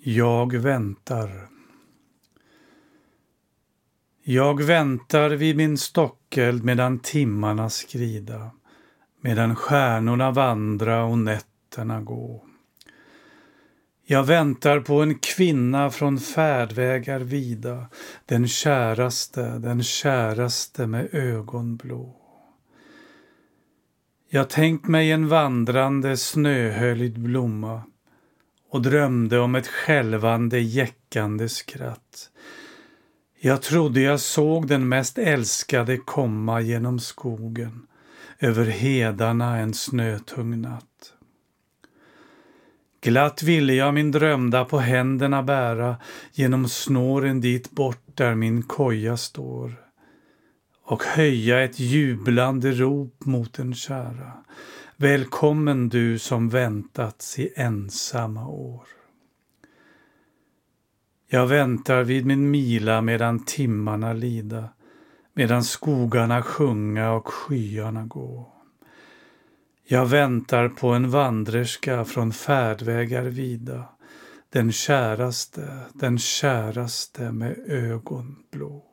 Jag väntar. Jag väntar vid min stockeld medan timmarna skrida, medan stjärnorna vandra och nätterna gå. Jag väntar på en kvinna från färdvägar vida, den käraste med ögon blå. Jag tänkt mig en vandrande snöhöljd blomma och drömde om ett skälvande jäckande skratt. Jag trodde jag såg den mest älskade komma genom skogen, över hedarna en snötung natt. Glatt ville jag min drömda på händerna bära genom snåren dit bort där min koja står och höja ett jublande rop mot den kära. Välkommen du som väntats i ensamma år. Jag väntar vid min mila medan timmarna lida, medan skogarna sjunga och skyarna gå. Jag väntar på en vandrerska från färdvägar vida, den käraste med ögon blå.